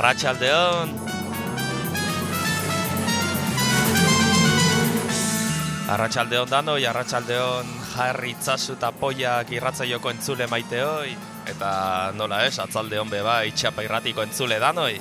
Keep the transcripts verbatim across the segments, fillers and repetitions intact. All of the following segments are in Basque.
Arratsaldeon. Arratsaldeon danoi, arratsaldeon Jarri itzazu eta poiak irratzaioko entzule maiteoi, eta nola ez, atzaldeon beba itxapa irratiko entzule danoi.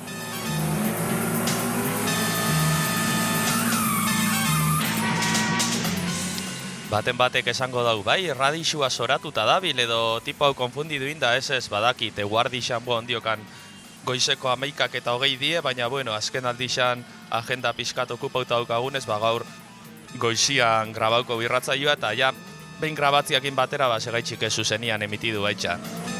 Baten batek esango dau, bai, radixua soratuta dabil edo tipo hau konfundidu inda, ez ez badakit, eguardixan bo ondiokan goizeko amaikak eta hogei die, baina bueno, azken aldixan agenda pixkat okupauta daukagunez, ba gaur goizian grabauko irratzaioa eta ja, behin grabatziakin batera, ba segaitxik ez zuzenian emitidu baitxa.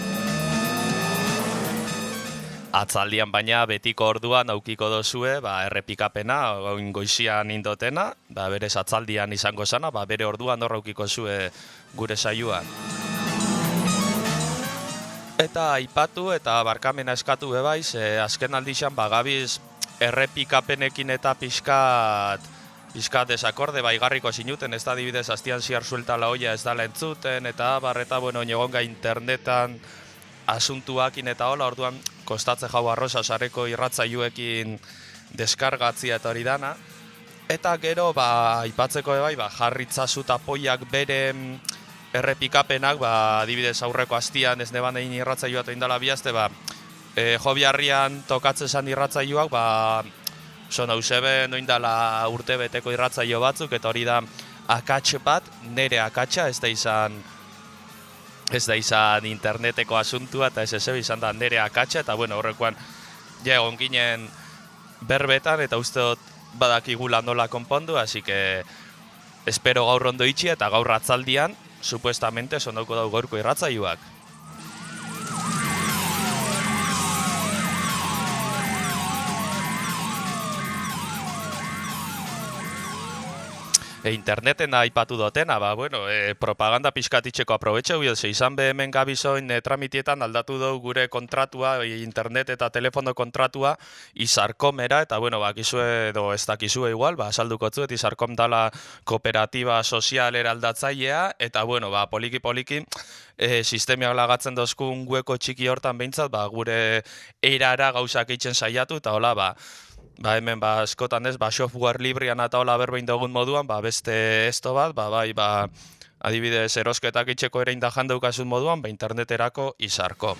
Atzaldian baina betiko orduan aukiko dozue, ba, errepikapena, oin goizian indotena, ba, berez atzaldian izango zana, ba, bere orduan hor aukiko zue gure saioan. Eta aipatu eta barkamena eskatu bebaiz, e, azken aldixan, ba, gabiz errepikapenekin eta pixkat, pixkat desakorde, ba, igarriko zinuten, ez da dibidez, hastian ziar suelta la olla ez dala entzuten, eta barreta, bueno, negonga internetan, asuntuakin eta hola, orduan kostatze jau arrosa sareko irratzaiuekin deskargatzia eta hori dana. Eta gero, ba, aipatzeko bai, ba, jarritzazu eta poiak bere errepikapenak, ba, adibidez aurreko hastian ez neban egin irratzaioa eta indala bihazte, ba, e, jobiarrian tokatzen zan irratzaiuak, ba, son hausebe noindala urte beteko irratzaio batzuk, eta hori da akatxe bat, nere akatxa, ez da izan Ez da izan interneteko asuntua eta ez ez izan da nere akatxa eta bueno, horrekoan ja egon ginen berbetan eta uste dut badakigula nola konpondu, así que espero gaur ondo itxi eta gaur atzaldian, supuestamente sondauko dau gaurko irratzaioak. E interneten aipatu dotena, ba, bueno, e, propaganda pixkatitxeko aprobetxeu, ze izan be hemen gabizoin e, tramitietan aldatu dugu gure kontratua, e, internet eta telefono kontratua Izarkomera, eta bueno, bakizue edo ez dakizue igual, ba, salduko zuet, Izarkom dala kooperatiba sozial eraldatzailea, eta bueno, ba, poliki-poliki, e, sistemiak lagatzen dozkun gueko txiki hortan behintzat, ba, gure erara gauzak eitzen saiatu, eta hola, ba, Ba, hemen, ba, eskotan ez, ba, software librian eta hola berbein dugun moduan, ba, beste esto bat, ba, bai, ba, adibidez, erosketak itxeko ere indajan daukazun moduan, ba, interneterako Izarkom.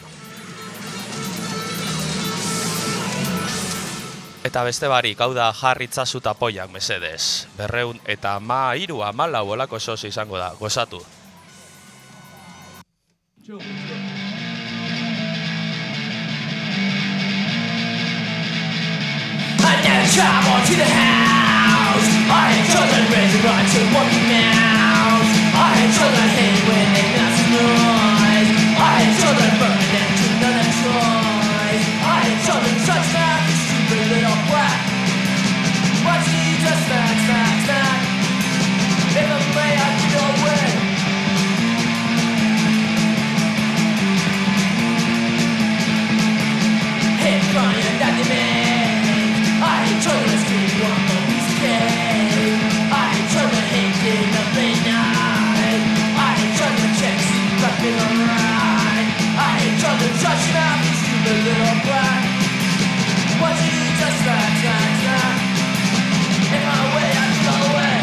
Eta beste barik, hau da jarritzazu eta poiak, mesedez. Berreun eta ma hiru amalau olako sozi izango da, gozatu. Travel to the house. I had children raising right to walking mouse. I had children hate when they make noise. I had children burning them to none of choice. I had children such that you stupid little brat. Watch me just snack, snack, snack. If I'm late, I can go away. Hey, crying that they made. I ain't trying to sleep on the piece of cake. I ain't trying to hate in the late night. I ain't trying to check, see if I feel alright. I ain't trying to touch now, you stupid little brat. What you do, just snack, snack, snack. In my way, I can go away.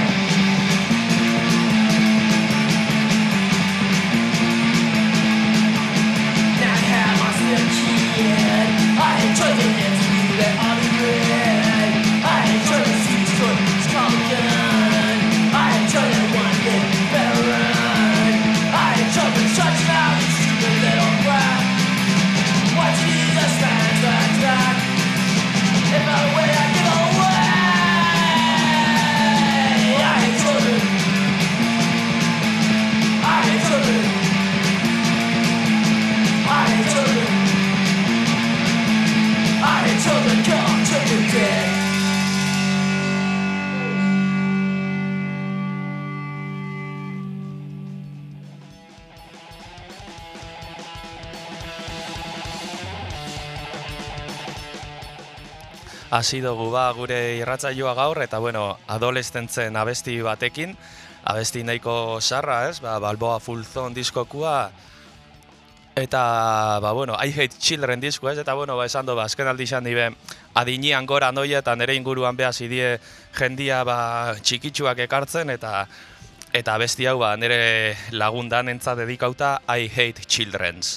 Now I have my still kid. I ain't trying to get to you, that I'll be red. I ain't trying to see this good, it's called a gun. I ain't trying to one day better run. I ain't trying to touch now, you stupid little brat. Watch me just snack, snack, snack. If I wait, I get away. I ain't children. I ain't children. I ain't children. I ain't children, come to the dead. Hasi dugu ba gure irratzaioa gaur, eta bueno, adolescentzen abesti batekin, abesti nahiko sarra, ez? Ba, Balboa Full Zone diskokua, Eta, ba, bueno, I Hate Children disko, ez? Eta, bueno, ba, esan do, ba, azken aldi izan dibe, adinian gora noia eta nire inguruan behaz idie jendia, ba, txikitsuak ekartzen, eta eta besti hau, ba, nire lagundan entza dedikauta I Hate Children's.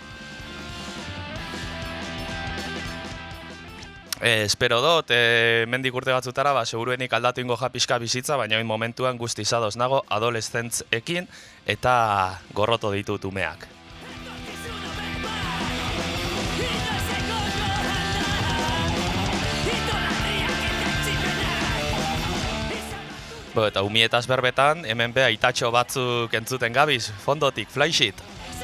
E, espero dut, e, mendik urte batzutara, ba, seguruenik aldatu ingo japiska bizitza, baina oin momentuan guztiz ados nago adolescentzekin eta gorroto ditut umeak. Bo, eta umietaz berbetan, hemen be aitatxo batzuk entzuten gabiz, fondotik, Flyshit.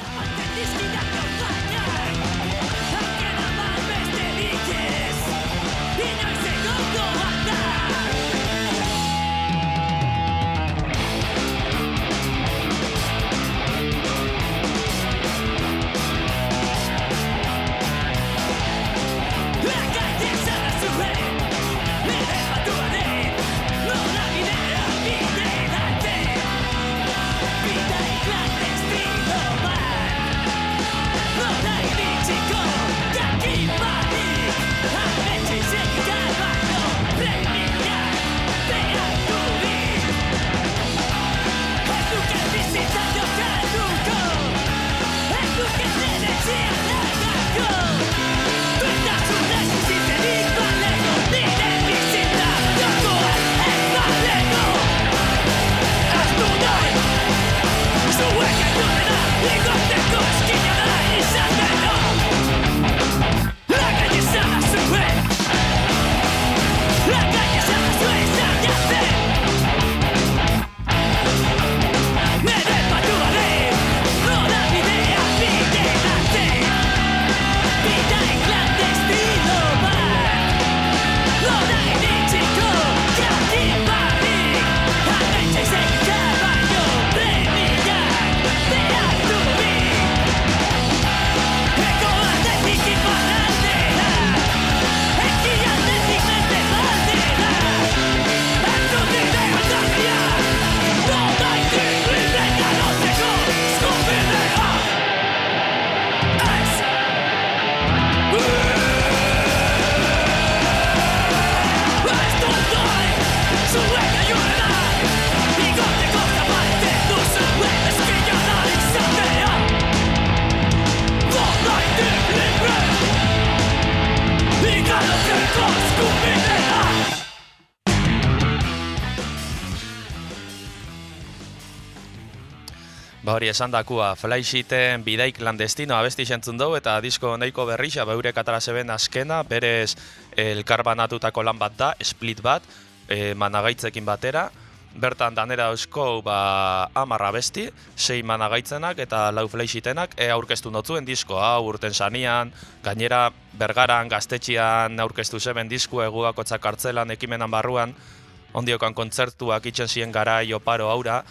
Ba hori esan dakua, Flyshiten Bidai Clandestino abesti sentzun dugu eta disko nahiko berrixa, beurek atara zeben azkena, berez elkarbanatutako lan bat da, split bat, e, managaitzekin batera. Bertan danera eusko ba, amarra besti, sei managaitzenak eta lau Flyshitenak e, aurkeztu notzuen disko hau urten sanian, gainera Bergaran, Gaztetxian aurkeztu zeben disko eguakotzak kartzelan ekimenan barruan, ondiokan kontzertuak itxen ziren garai oparo aura,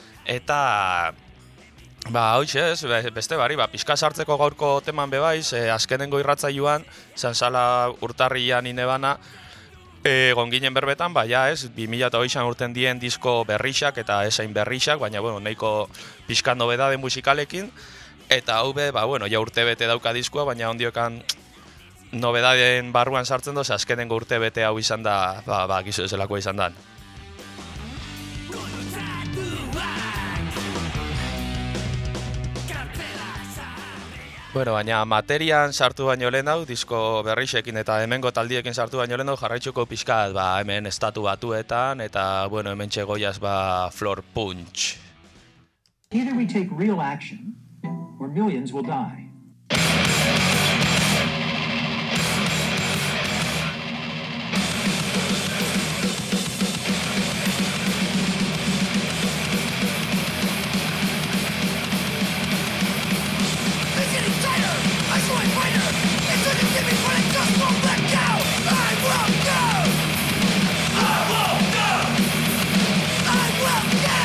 eta ba, hoxe ez, beste bari, ba, pixka sartzeko gaurko teman bebaiz, e, azkenengo irratzailuan, zanzala urtarrian inebana, e, gonginen berbetan, ba, ja ez, bi mila hogeian urten dien disko berrixak eta esain berrixak, baina, bueno, nahiko pixka nobedade musikalekin, eta hau be, ba, bueno, ja urte bete dauka diskoa, baina ondiokan nobedaden barruan sartzen doz, azkenengo urte bete hau izan da, ba, ba, gizu ezelakoa izan da. Bueno, baina materian sartu baino lehen hau, disko berrixekin eta hemengo taldiekin sartu baino lehen hau, jarraitzuko pixkat, ba, hemen estatu batuetan, eta, bueno, hemen txegoiaz, ba, Floor Punch. Either we take real action, or millions will die.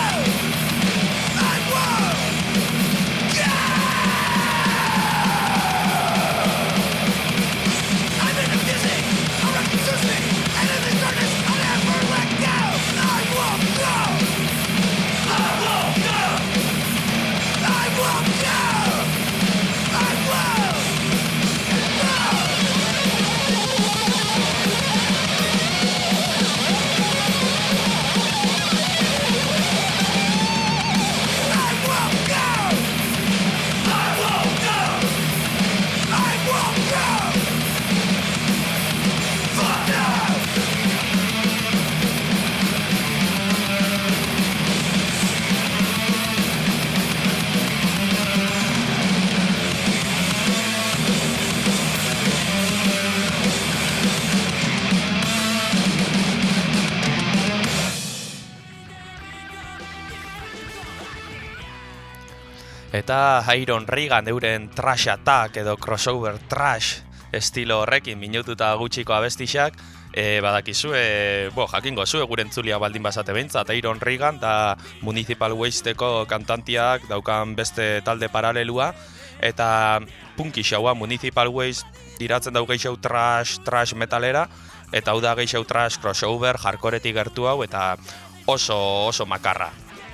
I won't go! Eta Iron Reagan euren Trash Attack edo Crossover Trash estilo horrekin minututa gutxiko abestixak, e, badakizu, e, bo, jakingo zue gure entzulia baldin basate behintzat, Iron Reagan da Municipal Wasteko kantantiak daukan beste talde paralelua, eta punki xaua Municipal Waste iratzen dau geixau trash, trash metalera, eta hau da geixau trash crossover, hardcoretik gertu hau, eta oso, oso makarra.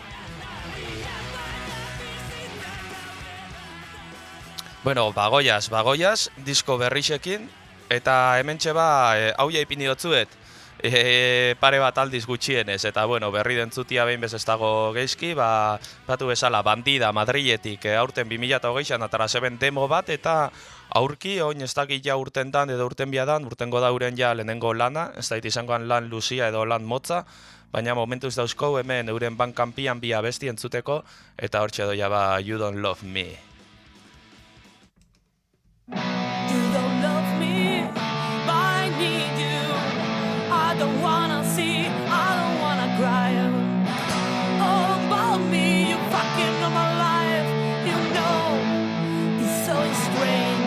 Bueno, bagoiaz, bagoiaz, disko berrixekin, eta hementxe ba, e, hau jaipini dotzuet, e, pare bat aldiz gutxienez, eta bueno, berri dentzutia behin bez ez dago geizki, ba, batu bezala, Bandida, Madriletik, e, aurten bi mila hogeian atara zeben demo bat, eta aurki, oin ez dakit ja urten dan, edo urten biadan, urtengo dauren ja lehenengo lana, ez da izangoan lan luzia edo lan motza, baina momentuz dauzko hemen euren bankanpian bi abesti entzuteko, eta hortxe doia ba, You Don't Love Me. You don't love me, but I need you. I don't wanna see, I don't wanna cry. Oh, about me, you fucking know my life. You know, it's so strange.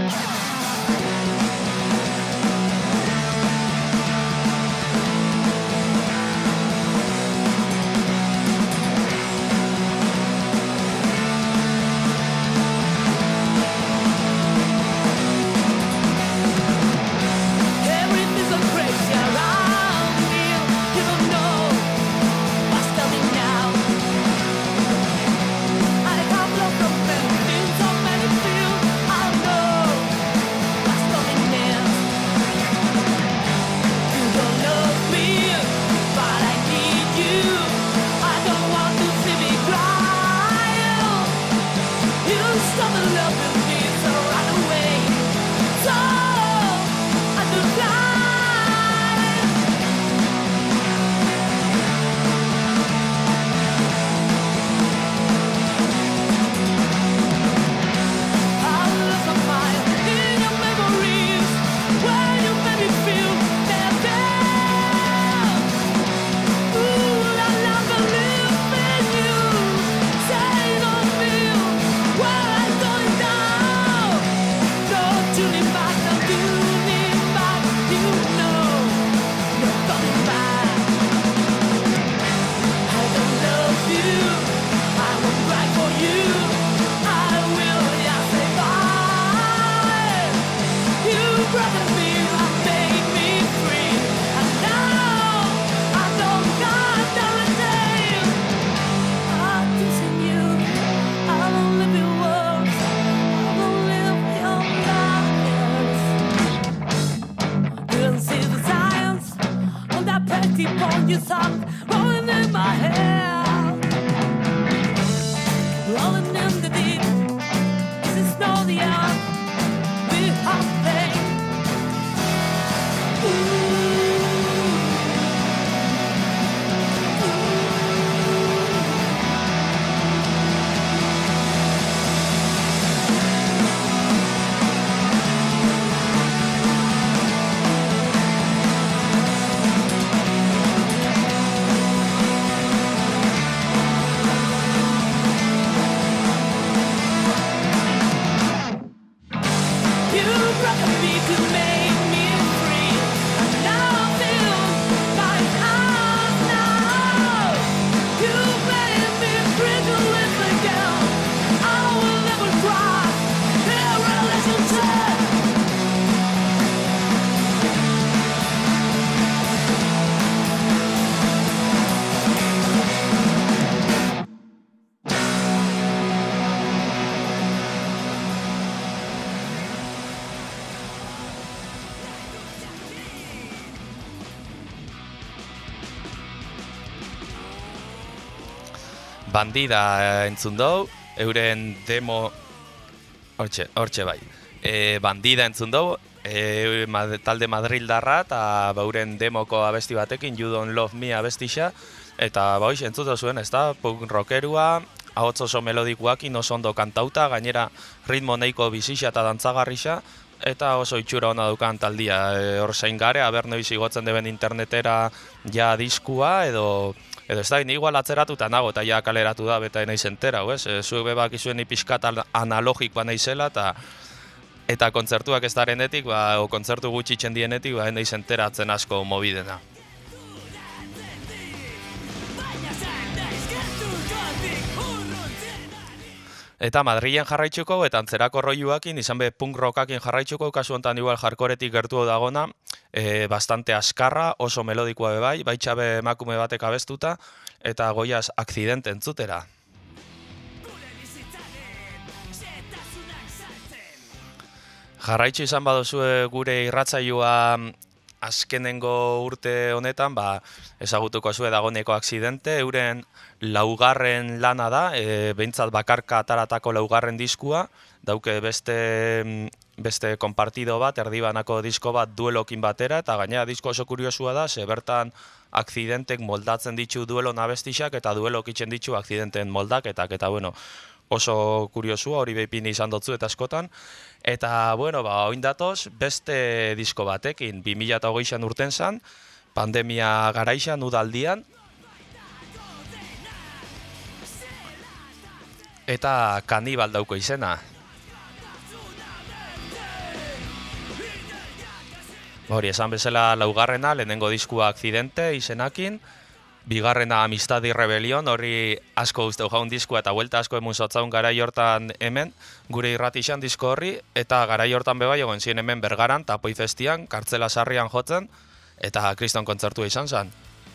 Bandida entzun dugu, euren demo, hortxe, hortxe bai, e, Bandida entzun dugu, e, talde Madrildarra eta bauren demoko abesti batekin, You Don't Love Me abestixa, eta ba hoiz entzutu zuen, ez da, punk rockerua, ahots oso melodikoakin oso ondo kantauta, gainera ritmo neiko bizixa eta dantzagarrixa, eta oso itxura ona dukan taldia, e, hor zain gare, aber noiz igotzen deben internetera ja diskua, edo Edo ez da, ni igual atzeratuta nago eta ja kaleratu da beta naiz entera, ez? E, zuek bebak izuen ipiskat analogikoa naizela eta eta kontzertuak ez darenetik, ba, o kontzertu gutxi txendienetik, ba, naiz enteratzen asko mobidena. Eta Madrilen jarraitzuko, eta antzerako roiuakin, izan be punk rockakin jarraitzuko, kasu honetan igual jarkoretik gertu dagona, e, bastante askarra, oso melodikoa bebai, baitxabe emakume batek abestuta, eta goiaz akzidente entzutera. Jarraitzu izan baduzue gure irratsaioa azkenengo urte honetan, ba, ezagutuko zue dagoneko akzidente, euren laugarren lana da, e, behintzat bakarka ataratako laugarren diskua, dauke beste, beste konpartido bat, erdibanako disko bat duelokin batera, eta gainera disko oso kuriosua da, ze bertan akzidentek moldatzen ditu duelo nabestixak, eta duelok itzen ditu akzidenten moldaketak, eta bueno, oso kuriosua, hori behipin izan dotzu eta askotan. Eta, bueno, ba, oin datoz, beste disko batekin, bi mila hogeian urten zan, pandemia garaixan, udaldian. Eta Kanibal dauko izena. Hori, esan bezala laugarrena, lehenengo diskua akzidente izenakin, bigarrena Amistad y Rebelión, hori asko usteu jaun diskoa eta buelta asko emun zotzaun garai hortan hemen, gure irratixan disko horri, eta garai hortan bebai egon ziren hemen Bergaran, Tapoi Festian, Kartzela Sarrian jotzen, eta kriston kontzertua izan zen.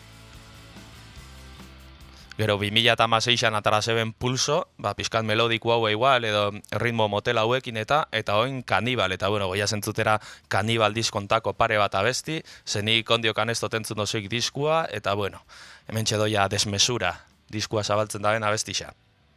Gero, bi mila hamaseian atara zeben Pulso, ba, pixkat melodiko hau igual, edo ritmo motel hauekin eta, eta oin Kanibal, eta bueno, goia zentzutera Kanibal diskontako pare bat abesti, zenik ondiokan ez totentzun osoik diskua, eta bueno, hemen txedoia Desmesura, diskua zabaltzen daben abestixa.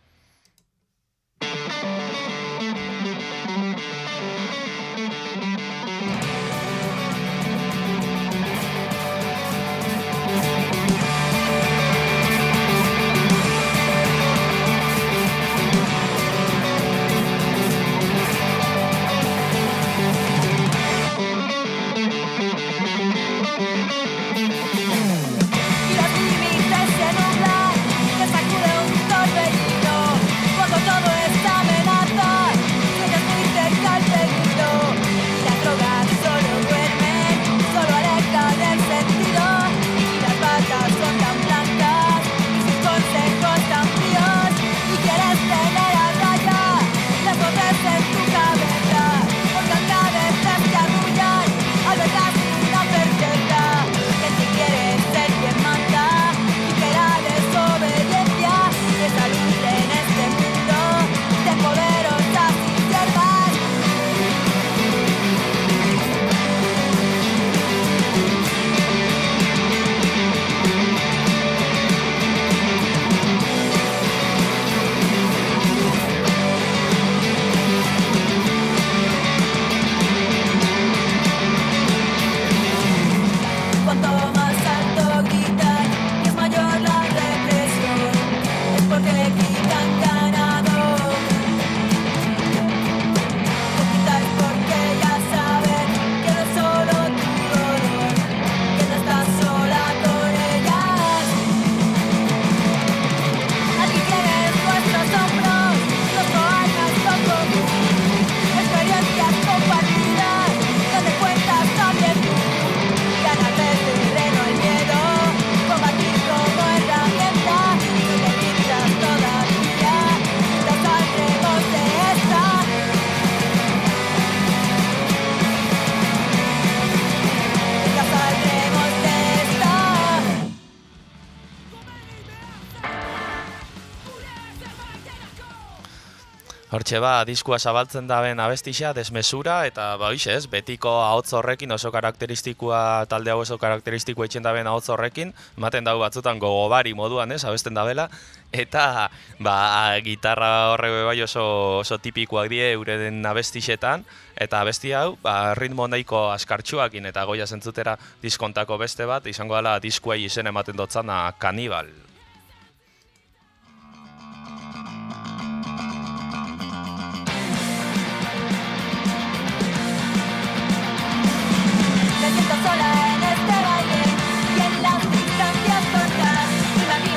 Hortxe ba, diskua zabaltzen daben abestixa, Desmesura, eta ba, hoxe ez, betiko ahotz horrekin oso karakteristikoa, talde hau oso karakteristikoa itxen daben ahotz horrekin, ematen dago batzutan gogobari moduan ez, abesten dabela, eta ba, gitarra horre bai oso, oso tipikoak die eureden abestixetan, eta abesti hau, ba, ritmo nahiko askartxuakin, eta goia zentzutera diskontako beste bat, izango dela diskuei izen ematen dotzana Kanibal. Sola en este baile y en las distancias cortas, y la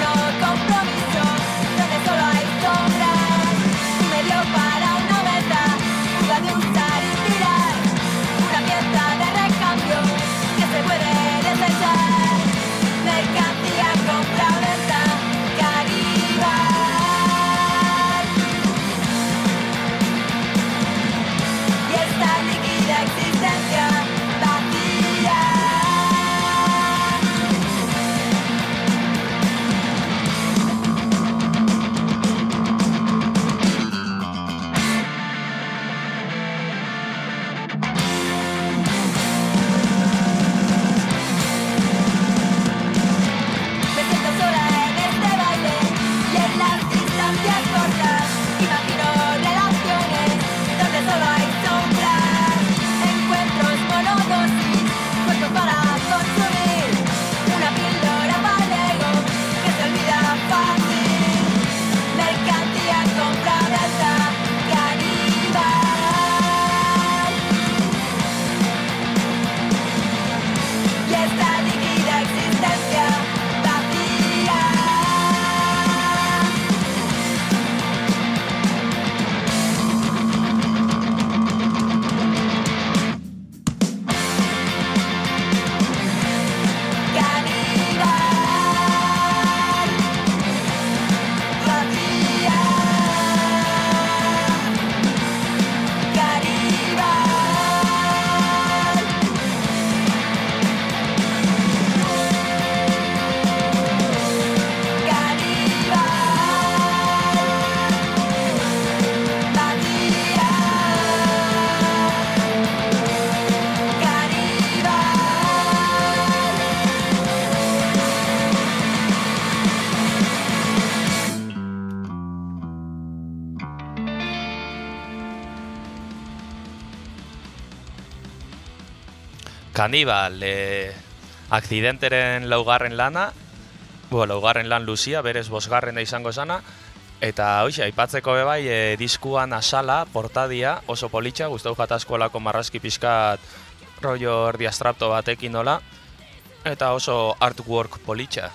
Kanibal, e, akzidenteren laugarren lana, bo, laugarren lan luzia, berez bosgarrena izango zana, eta hoxe, aipatzeko bebai, e, diskuan asala, portadia, oso politxa, guztau jatazkolako marrazki pixkat rollo erdi astrapto batekin nola, eta oso artwork politxa.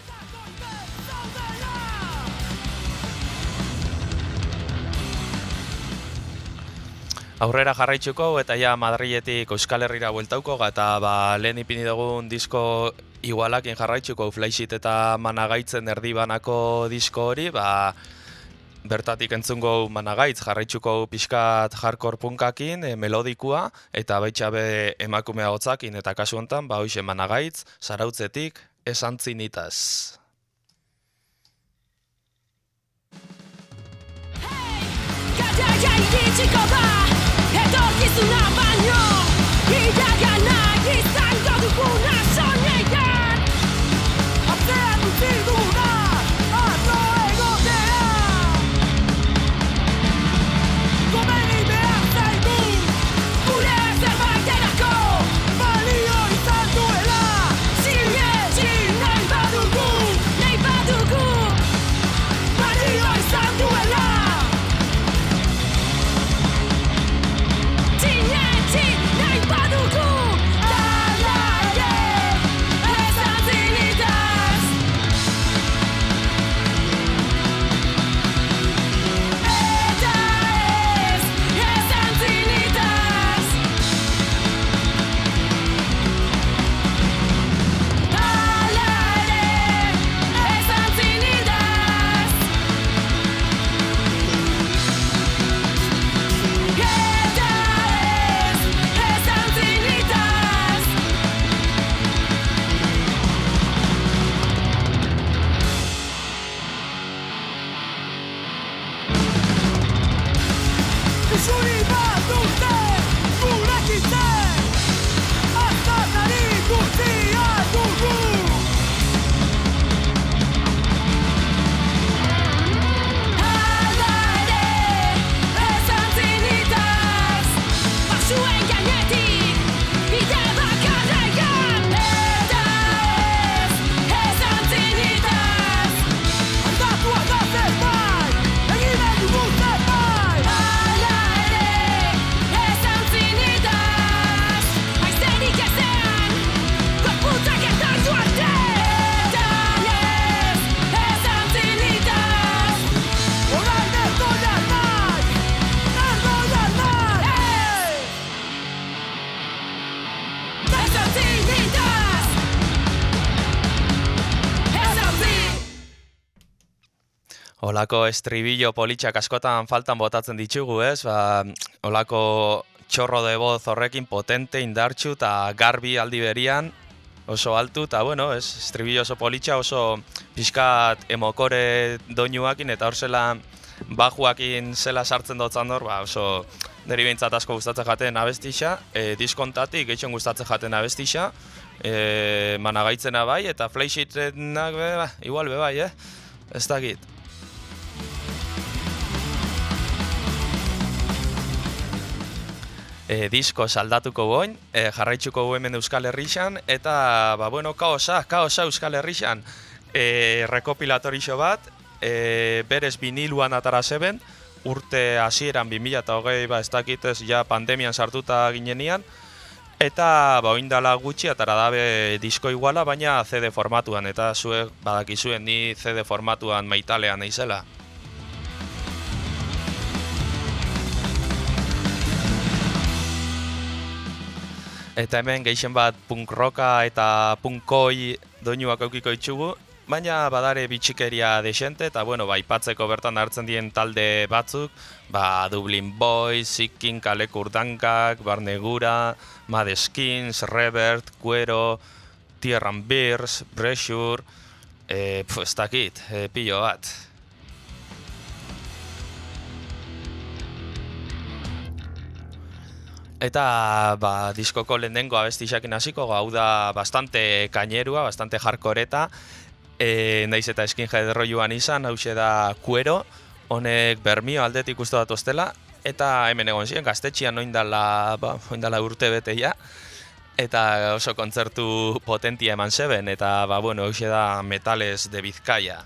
Aurrera jarraitzuko eta ja Madriletik Euskal Herrira bueltauko, eta ba, lehen ipini dugun disko igualakin jarraitzuko, Flysheet eta Managaitzen erdibanako disko hori, ba, bertatik entzungo Managaitz jarraitzuko pixkat hardcore punkakin, e, melodikua, eta baitxabe emakumea hotzakin, eta kasu honetan, ba, hoxe Managaitz, Zarautzetik, Esantzinitas. Garaia iritsiko da, etorkizuna baino, iragana izango duguna soinean. Atzean utzi duguna, atzo egotea. Komeni behar zaigu, gure zerbaiterako, balio izan duela. Sinetsi nahi badugu, nahi badugu, balio izan duela. Sinetsi nahi badugu, ala ere, esantzinitas. Eta ez, esantzinitas. Ala ere, esantzinitas. Eta ez, esantzinitas. Isuri bat dute, gurekitzen, aztarnari guztia dugu. Ala ere, esantzinitas. Basuen gainetik, bide bakarrean. Eta ez, esantzinitas. Aldatu aldatzen bai, egin nahi dugu zerbait. Ala ere, esantzinitas. Aizerik ezean, gorputzak etortu arte. Eta ez, esantzinitas. Orain ez doia nahi, ez doia nahi. Esantzinitas. Esantzinitas. Olako estribillo politxak askotan faltan botatzen ditugu, ez? Ba, olako txorro de voz horrekin potente, indartxu eta garbi aldi berian, oso altu, eta bueno, ez, estribillo oso politxa, oso pixkat emokore doinuakin, eta hor zela bajuakin zela sartzen dotzan hor, ba, oso niri behintzat asko gustatzen jaten abestixa, e, diskontatik gehitxon gustatzen jaten abestixa, e, Managaitzena bai, eta Flysheetenak be, ba, igual be bai, eh? Ez dakit. E, disko saldatuko goin, e, jarraitzuko gu hemen Euskal Herrixan, eta, ba, bueno, kaosa, kaosa Euskal Herrixan, e, rekopilatorixo bat, e, berez biniluan atara zeben, urte hasieran bi mila hogei, ba, ez dakitez, ja pandemian sartuta ginenian, eta, ba, oindala gutxi, atara dabe disko iguala, baina C D formatuan, eta zuek badakizuen ni C D formatuan maitalean naizela. Eta hemen gehien bat punk rocka eta punkoi doinuak aukiko itxugu, baina badare bitxikeria desente, eta bueno, ba, ipatzeko bertan hartzen dien talde batzuk, ba, Dublin Boys, Sikin, Kaleko Urdankak, Barnegura, Mad Skins, Revert, Cuero, Tierra and Beers, Pressure, e, pf, ez dakit, e, pillo bat. Eta ba, diskoko lehenengo abestixakin hasiko, hau da bastante kainerua, bastante hardcoreta, e, naiz eta skinhead rolluan izan, hause da Cuero, honek Bermio aldetik uste datoztela, eta hemen egon ziren, gaztetxian oindala, ba, oindala urte beteia, eta oso kontzertu potentia eman zeben, eta ba, bueno, hoxe da Metales de Bizkaia.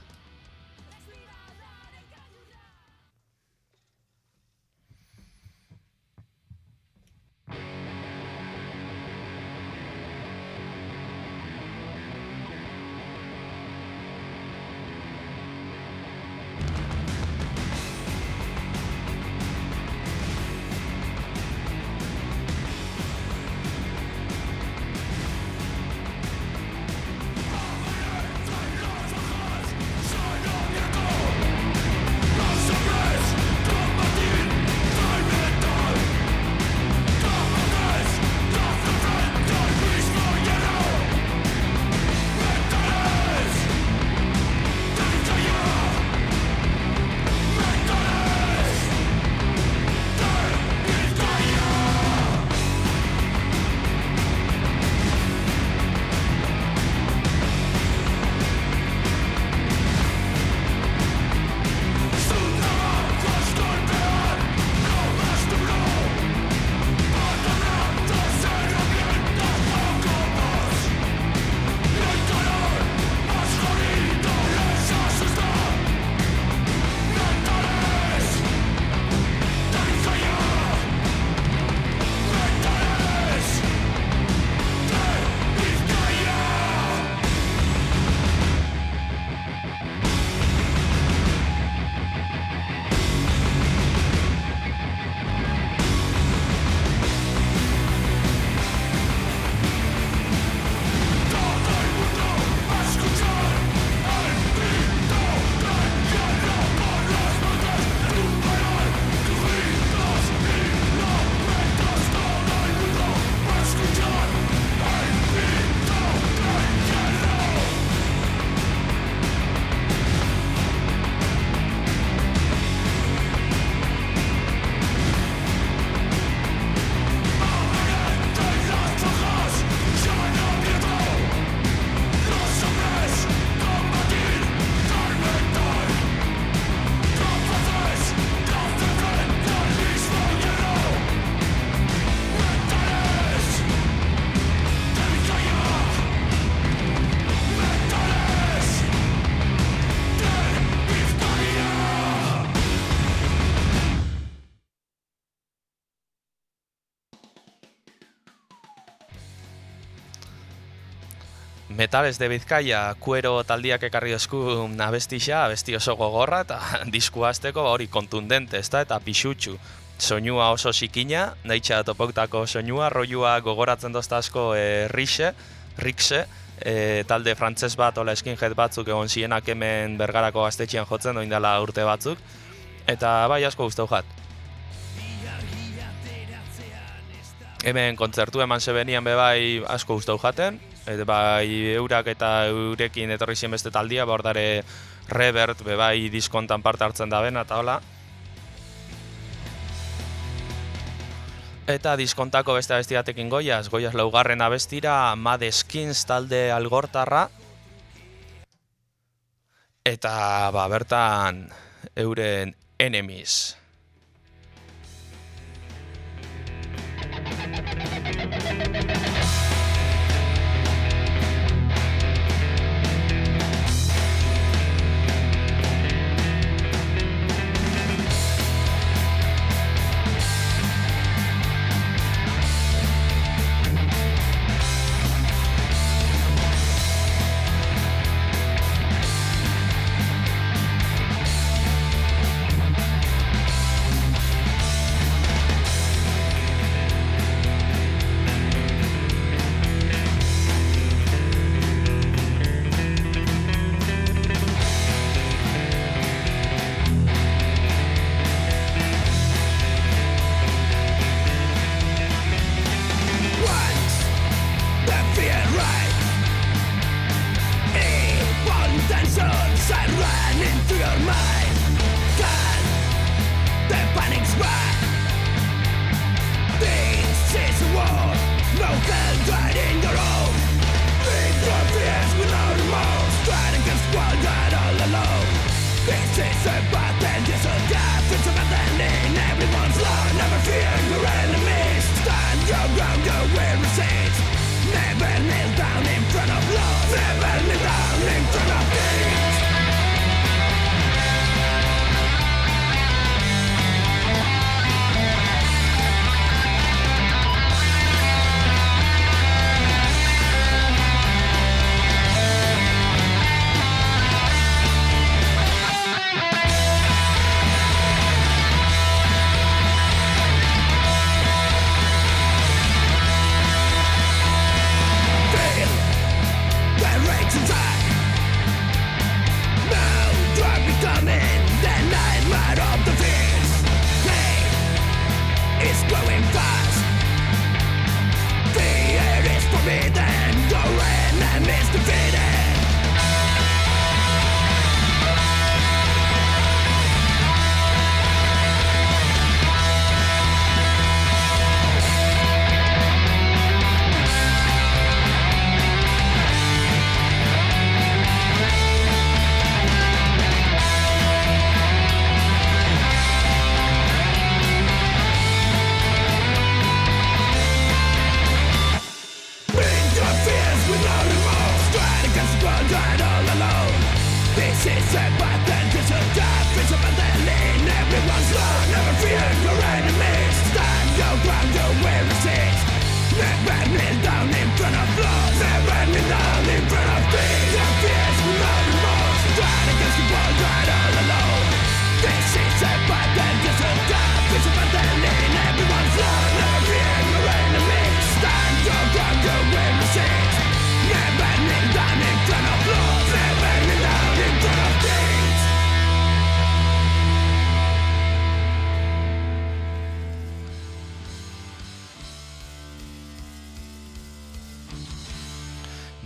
Metales de Bizkaia, Kuero taldiak ekarri esku abestixa, abesti oso gogorra eta disku hasteko hori kontundente, ezta, eta pixutxu. Soinua oso sikina, nahitxa topautako soinua, rollua gogoratzen dozta asko e, Rixe, Rixe, e, talde frantses bat, ola skinhead batzuk egon zienak hemen Bergarako gaztetxean jotzen, doin dela urte batzuk, eta bai asko guztau jat. Hemen kontzertu eman zebenian bebai asko guztau jaten, eta bai eurak eta eurekin etorri zien beste taldia, ba ordare Rebert bebai diskontan parte hartzen da bena, eta hola. Eta diskontako beste abesti batekin goiaz, goiaz laugarren abestira, Mad Skins talde algortarra. Eta ba bertan euren Enemies. Everyone's learned, never fear your enemies. Stand your ground, your will recedes.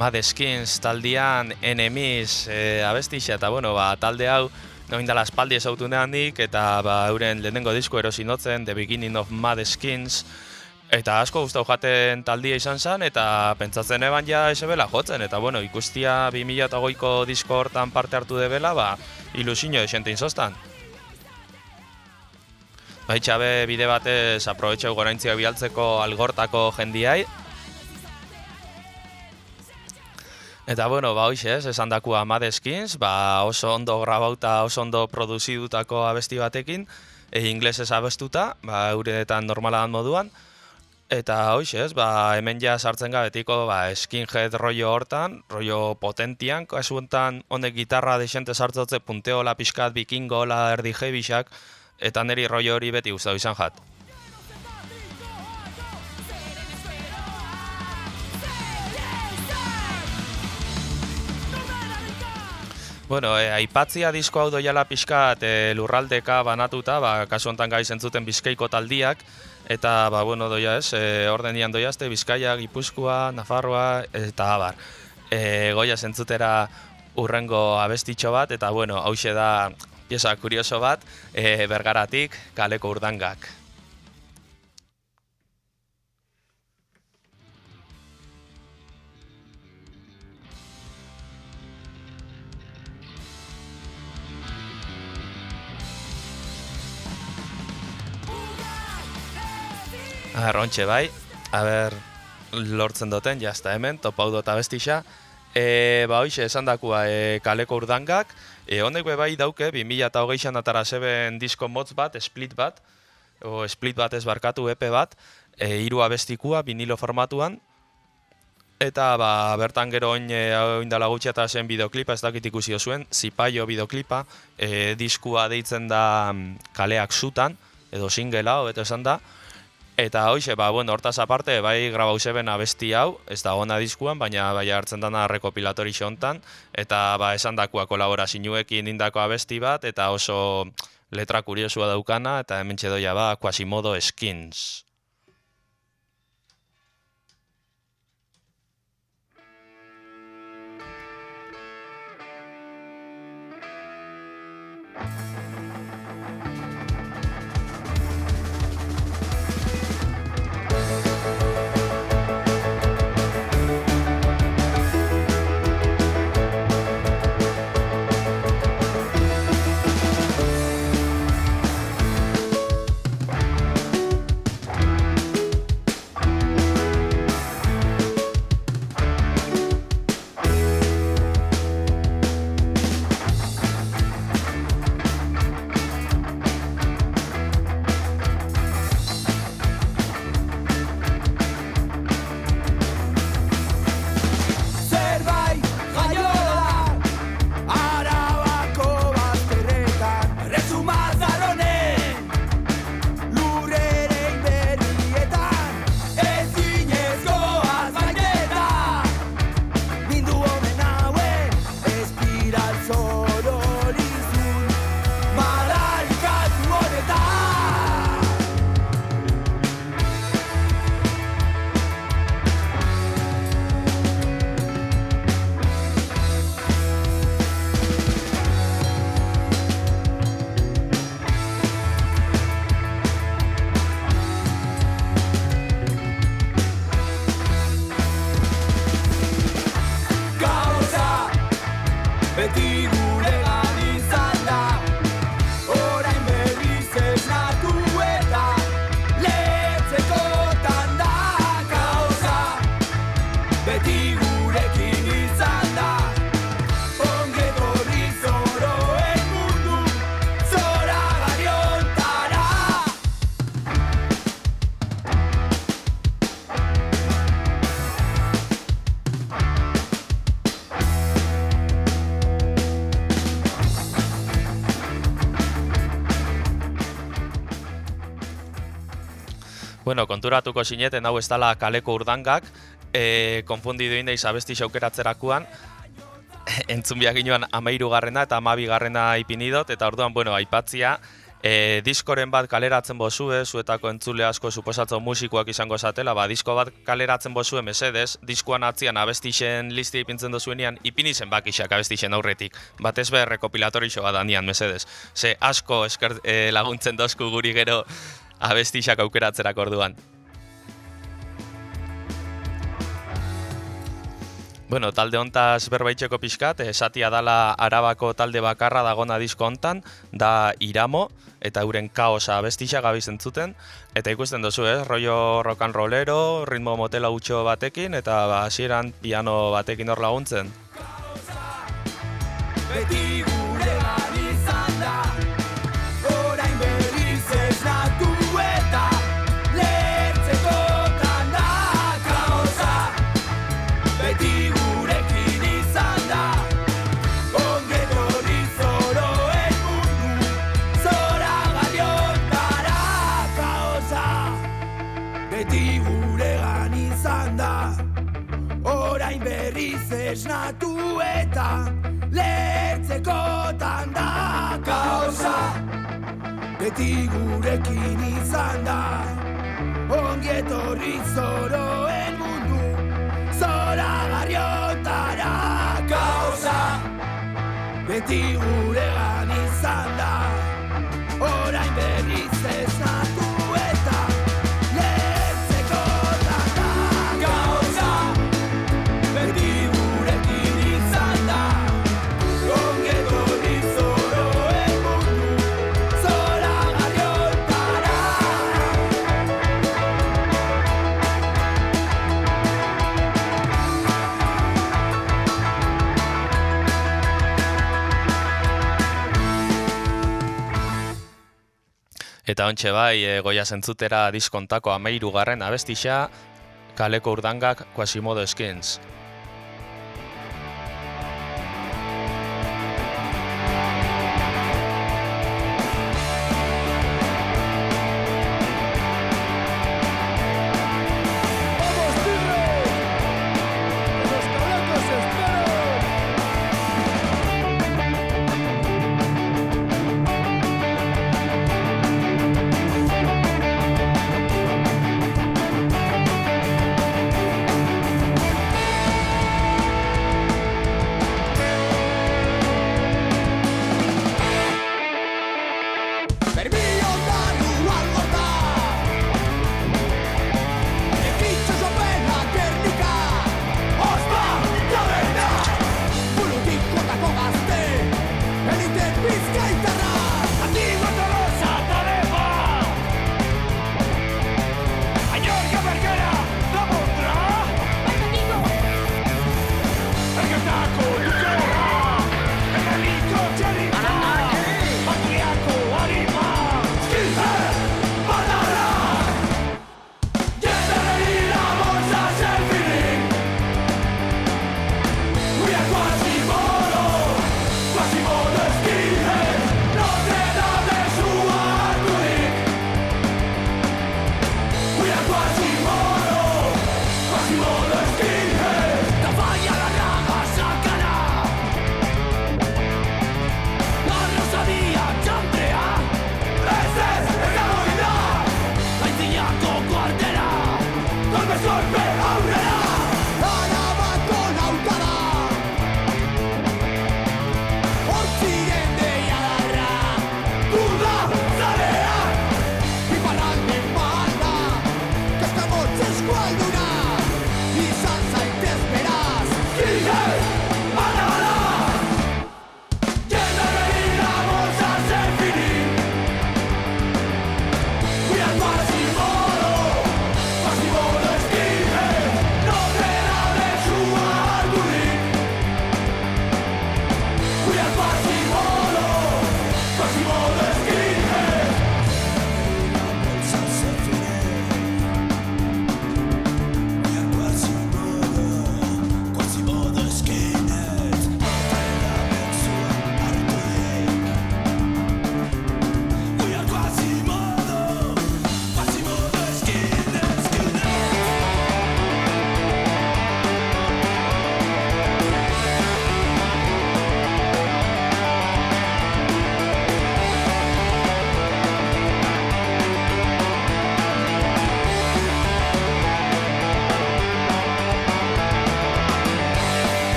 Mad Skins taldean Enemies e, abestixa, eta bueno, ba, talde hau noin dela espaldi ezautu nehandik, eta ba, euren lehenengo disko erosinotzen, The Beginning of Mad Skins, eta asko gustau jaten taldia izan zen, eta pentsatzen eban ja esebela jotzen, eta bueno, ikustia bi mila hogeiko disko hortan parte hartu debela, ba, ilusio esentein zoztan. Baitxabe bide batez aprobetxeu goraintzia bialtzeko algortako jendiai. Eta bueno, ba hoxe ez, esan dakua Mad Skins, ba oso ondo grabauta, oso ondo produzidutako abesti batekin, e, inglesez abestuta, ba euretan normaladan moduan. Eta hoxe ez, ba hemen ja sartzen gabetiko ba, skinhead rollo hortan, rollo potentian, kasu hontan honek gitarra desente sartzotze punteola pixkat, bikingola, erdi heavy-xak, eta niri rollo hori beti gustatu izan jat. Bueno, e, aipatzia disko hau doiala pixkat e, lurraldeka banatuta, ba, kasu honetan gai zentzuten Bizkaiko taldiak, eta ba, bueno, doia ez, e, ordenian doiazte Bizkaia, Gipuzkoa, Nafarroa, eta abar. E, goia zentzutera urrengo abestitxo bat, eta bueno, hauxe da pieza kurioso bat, e, Bergaratik, Kaleko Urdangak. Arrontxe bai, aber lortzen duten, jazta hemen, topau dut abestixa. E, ba hoxe esan dakua e, Kaleko Urdangak, e, honek bai dauke, bi mila hogeian atara zeben disko motz bat, split bat, o split bat ez barkatu, E P bat, e, hiru abestikua, vinilo formatuan, eta ba, bertan gero oin, e, oindala gutxi eta zen bideoklipa, ez dakit ikusi zuen, Zipaio bideoklipa, e, diskua deitzen da Kaleak Zutan, edo singela, hobeto esan da. Eta hoxe, ba, bueno, hortaz aparte, bai grabau zeben abesti hau, ez da ona diskuan, baina bai hartzen dana rekopilatori xontan, eta ba, esan dakua kolaborazioekin indako abesti bat, eta oso letra kuriosua daukana, eta hemen txedoia ba, Quasimodo Skins. Bueno, konturatuko sineten hau ez dala Kaleko Urdangak, e, konfundidu indeiz abesti xaukeratzerakuan, entzun biak inoan amairu garrena eta amabi garrena ipinidot, eta orduan, bueno, aipatzia, E, diskoren bat kaleratzen bozue, zuetako entzule asko suposatzen musikoak izango zatela, ba, disko bat kaleratzen bozue mesedez, diskoan atzian abestixen listi ipintzen dozuenean, ipini zen bakixak abestixen aurretik, batez be rekopilatorixo bat anian mesedez. Ze asko esker, e, laguntzen dozku guri gero abestixak aukeratzerak orduan. Bueno, talde hontaz berbaitxeko pixkat, esatia dala Arabako talde bakarra dagona disko hontan, da Iramo, eta euren kaosa abestixa gabiz entzuten, eta ikusten duzu, ez, rollo rock and rollero, ritmo motela utxo batekin, eta ba, hasieran piano batekin hor laguntzen. Beti guregan izan da, orain berriz esnatu eta lehertzekotan da kaosa. Beti gurekin izan da, ongetorri zoroen mundu, zoragarriotara kaosa. Beti guregan izan da, orain berriz esnatu eta lehertzekotan da kaosa. Beti gurekin izan da, ongietorri zoroen mundu, zoragarriotara kaosa. Beti guregan izan da, orain berriz esnatu eta lehertzekotan da kaosa. Beti gurekin izan da, ongetorri zoroen mundu, zoragarriotara. Eta ontxe bai, e, goia zentzutera diskontako amairugarren abestixa, Kaleko Urdangak Quasimodo Skins.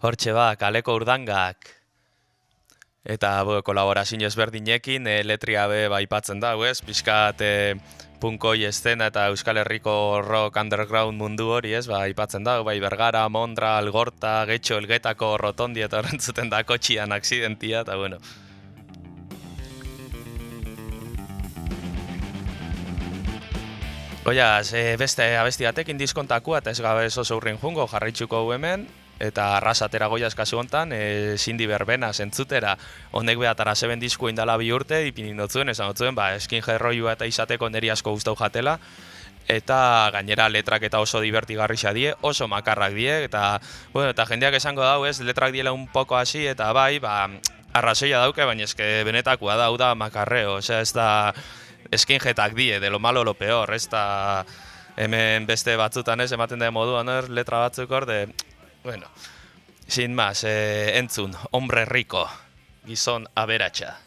Hortxe ba, kaleko urdangak. Eta bo, kolaborazio ezberdinekin, e, letria be baipatzen da, ez? Pixkat e, punkoi estena eta Euskal Herriko rock underground mundu hori, ez? Ba, aipatzen da, bai Bergara, Mondra, Algorta, Getxo, Elgetako, Rotondi eta horrentzuten da kotxian aksidentia, eta bueno. Oiaz, e, beste abesti batekin diskontakua eta ez gabe oso urrin jungo jarraitzuko hu hemen, eta arrasatera goiaz kasu hontan, e, Cindy Verbena zentzutera, honek behatara zeben disku indala bi urte, ipinin dotzuen, esan dotzuen, ba, skinhead rollua eta izateko neri asko gustau jatela, eta gainera letrak eta oso divertigarrisa die, oso makarrak die, eta, bueno, eta jendeak esango dau, ez, letrak diela un poco hasi, eta bai, ba, arrazoia dauke, baina eske benetakoa da, hau da makarreo, osea, ez da, skinheadak die, de lo malo lo peor, ez da, hemen beste batzutan ez, ematen da moduan, er, letra batzuk hor, de, bueno, sin más, eh, entzun, hombre rico, gizon aberatsa.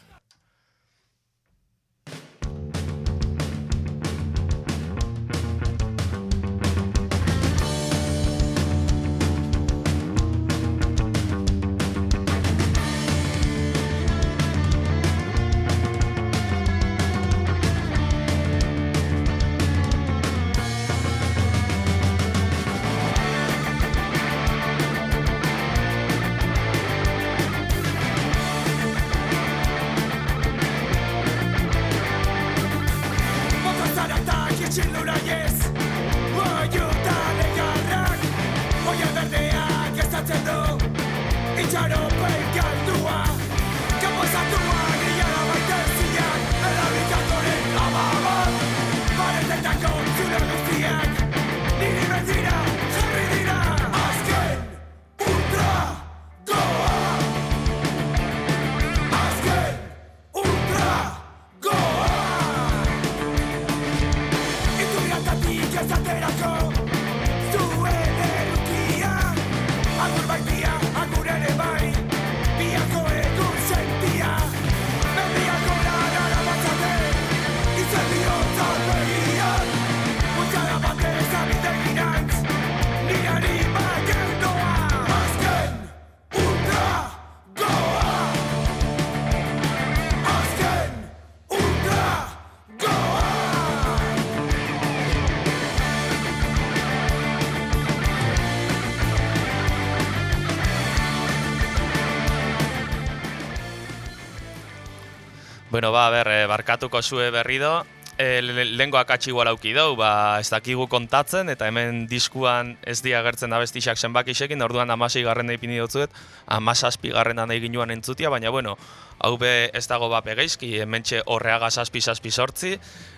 Bueno, ba, ber, eh, barkatuko zue berrido, e, lehengo akatsi igual auki dau, ba, ez dakigu kontatzen, eta hemen diskuan ez dia gertzen abestixak zenbakisekin, orduan amasei garren ipini dutzuet, amasazpi garrena nahi ginuan entzutia, baina, bueno, hau be ez dago bape geizki, hementxe horreaga zazpi-zazpi sortzi,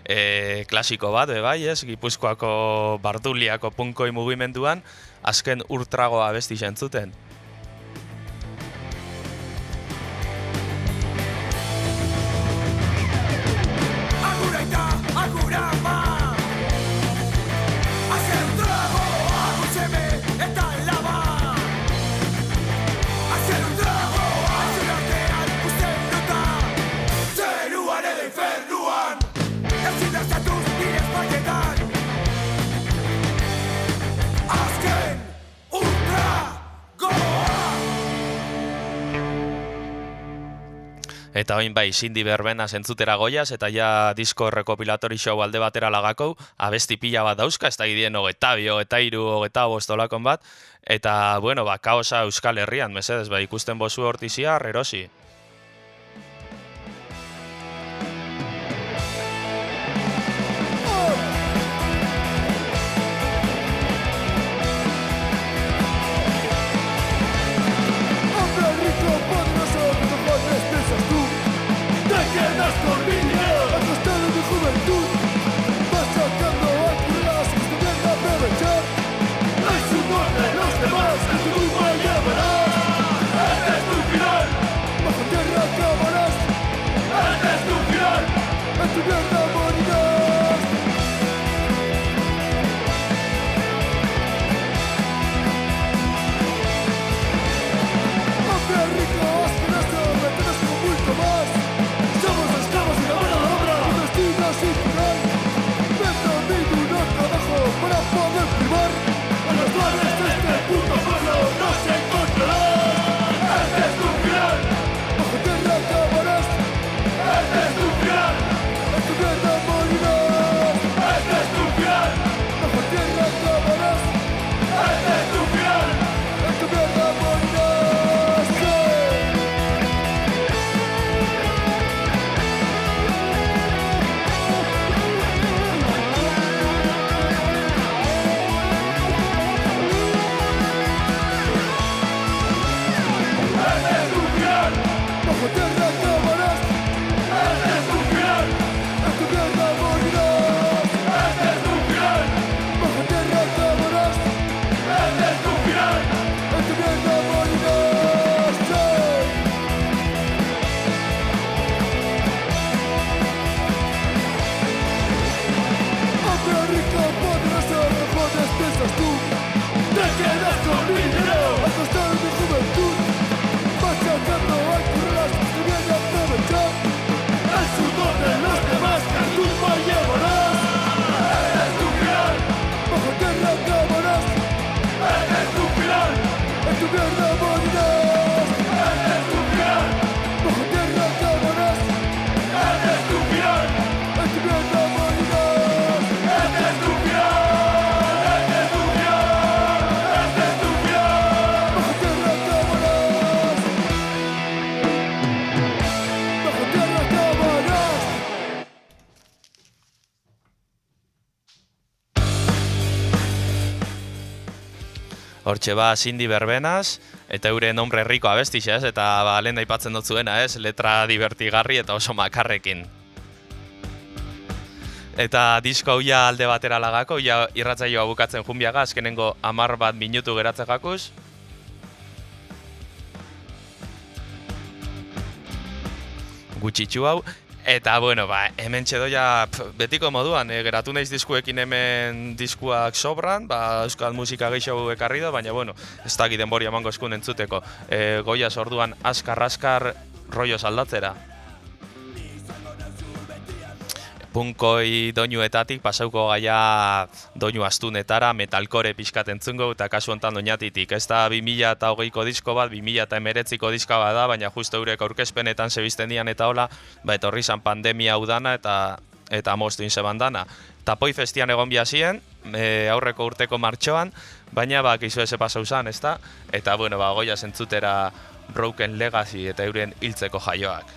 e, klasiko bat, be bai, ez, Gipuzkoako Barduliako punkoi mugimenduan, azken urtrago abestixa entzuten. Eta oin bai, Cindy Verbena zentzutera goiaz, eta ja disko rekopilatori show alde batera lagakou, abesti pila bat dauzka, ez da idien hogeta bi, hogeta hiru, hogeta bost olakon bat, eta, bueno, ba, kaosa Euskal Herrian, mesedez, ba, ikusten bozu hortizia, erosi. Los demás, que tu grupo ya verás. Este es tu final. Hortxe ba, Cindy Verbenas, eta eure nombre rico abestiz, ez? Eta ba, lehen aipatzen dut zuena, ez? Letra divertigarri eta oso makarrekin. Eta disko hau ja alde batera lagako, ja irratzaioa bukatzen junbiaga, azkenengo hamar bat minutu geratzen jakuz. Gutxitxu hau. Eta, bueno, ba, hemen txedoia betiko moduan, e, geratu naiz diskuekin hemen diskuak sobran, ba, euskal musika gehiago ekarri da, baina, bueno, ez dakit denbori emango eskun entzuteko. E, Goiaz orduan askar-askar rollos aldatzera. Punkoi doinuetatik pasauko gaia doinu astunetara, metalcore pixkat entzungo, eta kasu honetan doinatitik. Ez da bi mila hogeiko disko bat, bi mila hemeretziko diska bat da, baina justo eurek aurkezpenetan zebizten dian eta hola, ba, etorri zan pandemia udana eta eta moztu inzeban dana. Tapoi festian egon biazien, e, aurreko urteko martxoan, baina ba, kizu eze pasau zan, ez da? Eta, bueno, ba, Goiaz entzutera Broken Legacy eta euren hiltzeko jaioak.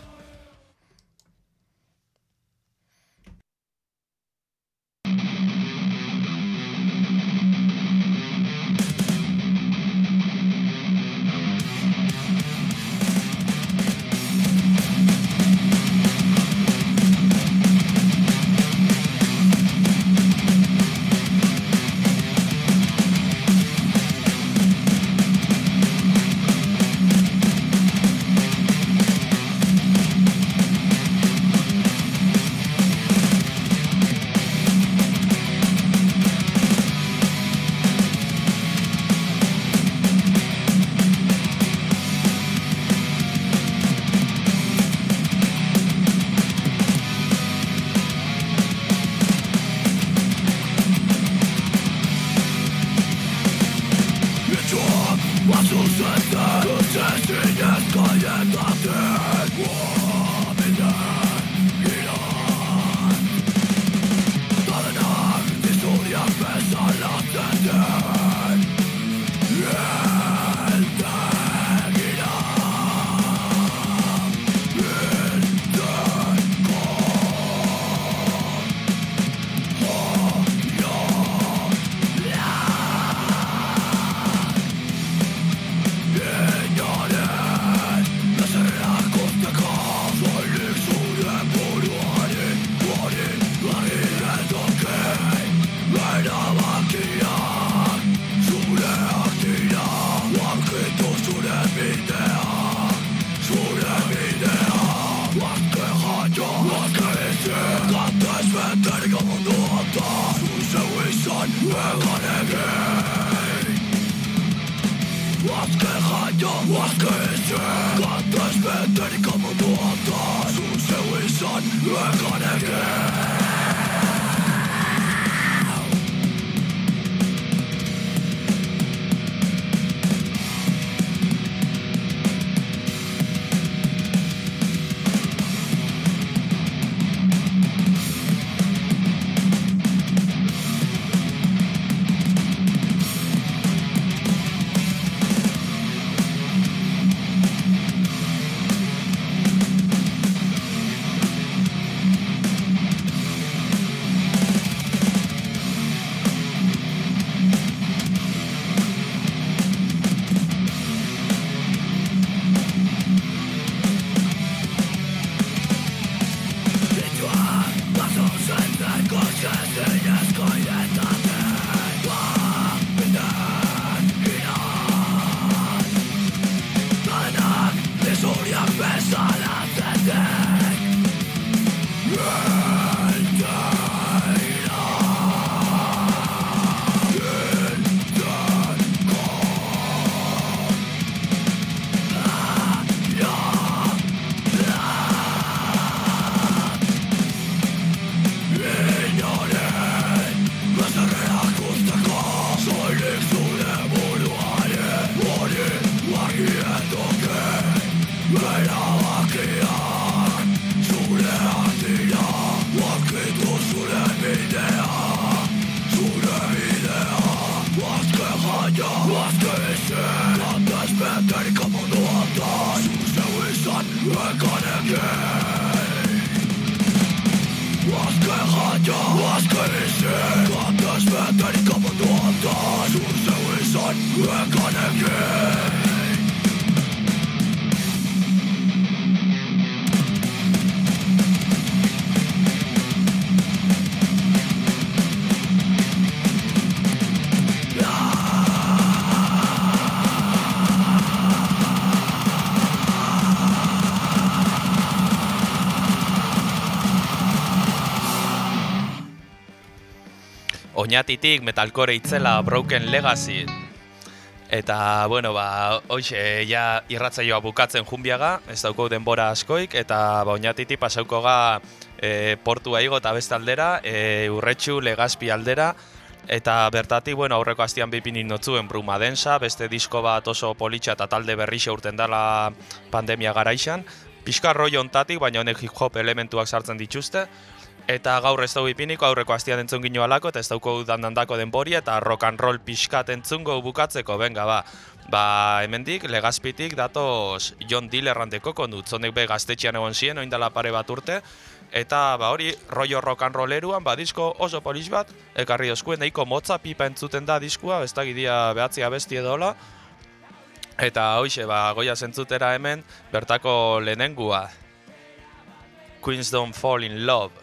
Laske ise, kantes veteri kapo tuolta, sun se uisan. Oñatitik metalcore itzela Broken Legacy. Eta, bueno, ba, hoxe, ja irratzaioa bukatzen junbiaga, ez dauko denbora askoik, eta ba, Oñatitik pasauko ga e, portua igo eta beste aldera, e, Urretxu, Legazpi aldera, eta bertatik, bueno, aurreko astian bipinin notzuen Bruma Densa, beste disko bat oso politxa eta talde berrixe urten dela pandemia garaixan, pixka roi ontatik, baina honek hip hop elementuak sartzen dituzte, eta gaur ez dugu ipiniko, aurreko hastian entzun gino alako, eta ez dugu dandandako denbori, eta rock and roll pixkat entzungo bukatzeko, benga ba. Ba, hemendik, Legazpitik datoz John Dillerrandeko kondut, zonek be gaztetxean egon ziren, oindala pare bat urte, eta ba hori, rollo rock and rolleruan, ba, disko oso polis bat, ekarri dozkuen, nahiko motza pipa entzuten da diskua, ez da gidia behatzia besti edola, eta hoxe, ba, goia zentzutera hemen, bertako lehenengua, Queens Don't Fall in Love.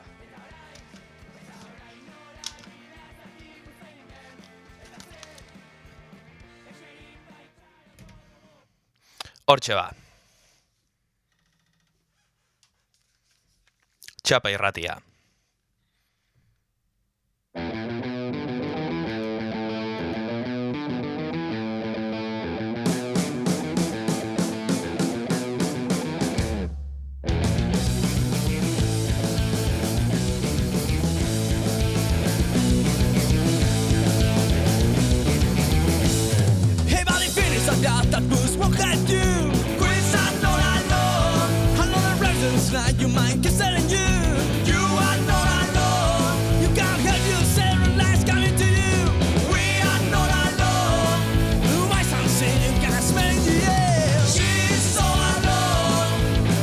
Hortxe ba. Txapa irratia. Hey, valley finish, I got that boost, what can you? Like your mind keeps telling you, you are not alone. You can't help yourself, lies coming to you. We are not alone. Why something you can smell in the air? She's so alone.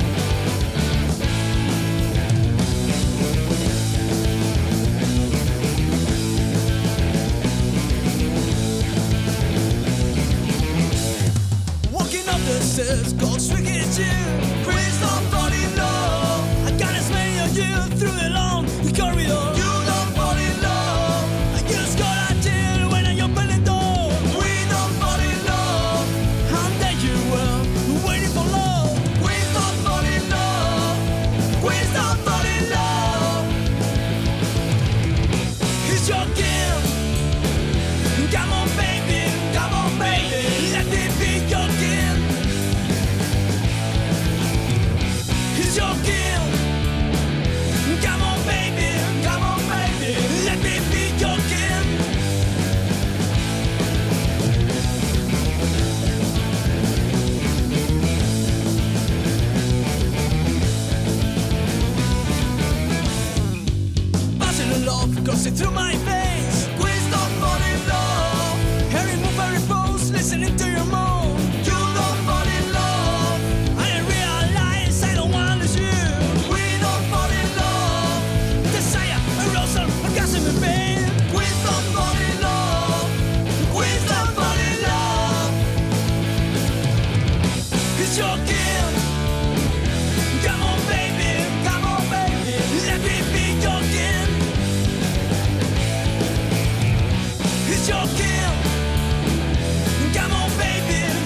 Walking up the stairs, cold swinging at you. Please don't fall in love. You through the long corridor. You don't fall in love. I just got a chill when I open the door. We don't fall in love. And there you were, waiting for love. We don't fall in love. We don't fall in love. It's your gift. Come on, baby. Come on, baby. Let me be your gift. It's your gift. Come on, baby, come on, baby, let me be your gift. Passing in love, coursing through my veins. Please don't fall in love. Every move, every pose, listening to your moan. You don't fall in love. I realize I don't want to lose you. Orgasm pain. Please don't fall in love. Please don't fall in love. It's your gift. Come on, baby. Come on, baby. Let me be your gift. It's your gift. Come on, baby.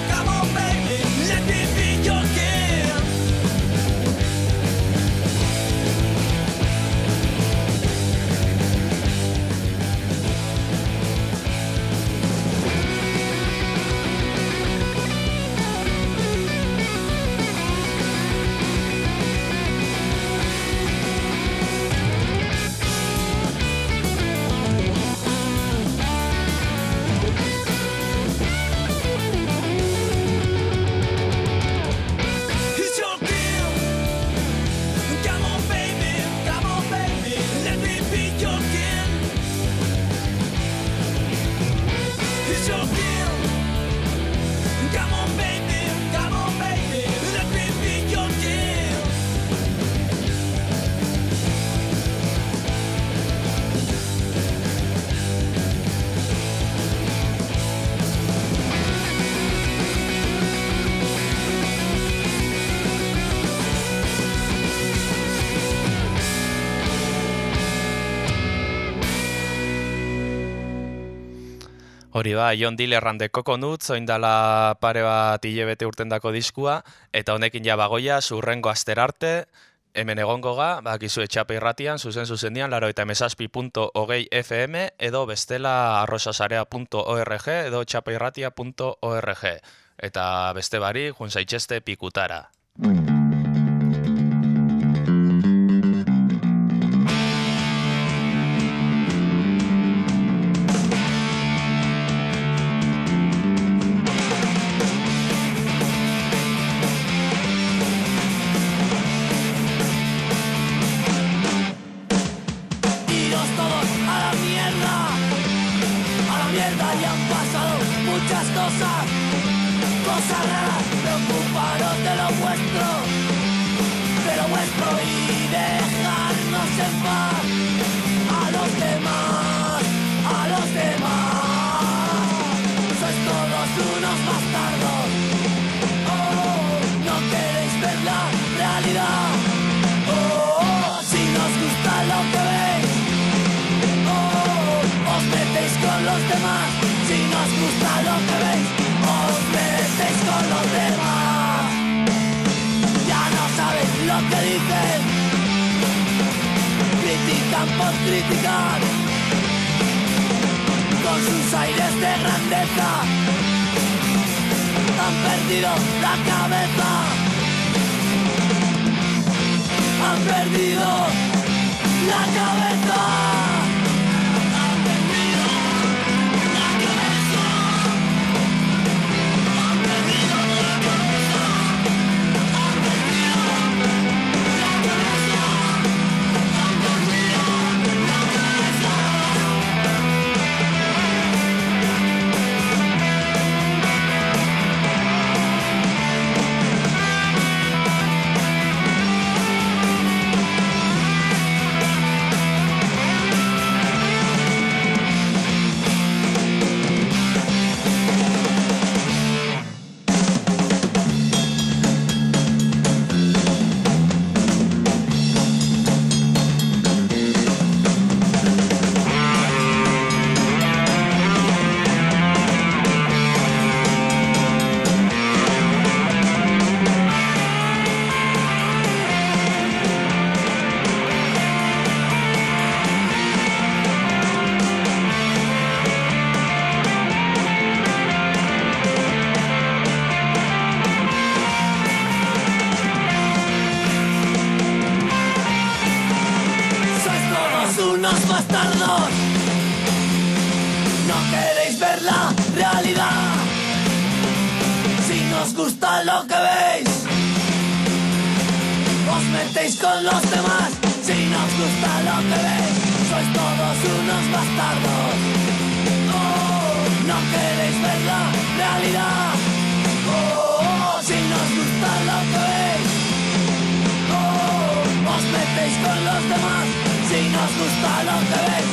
Hori ba, John Dillerran de Coconut, zoindala pare bat hilebete urtendako diskua, eta honekin ja bagoia, zurrengo asterarte, hemen egongo ga, bakizu etxape irratian, zuzen zuzendian, laro eta emezazpi punto hogei F M, edo bestela arrosasarea punto org, edo etxapeirratia punto org. Eta beste bari, jun zaitxeste pikutara. Criticar con sus aires de grandeza, han perdido la cabeza, han perdido la cabeza. Lo que veis, os metéis con los demás. Si no os gusta lo que veis, sois todos unos bastardos. Oh, no queréis ver la realidad. Oh, si no os gusta lo que veis, oh, os metéis con los demás. Si no os gusta lo que veis,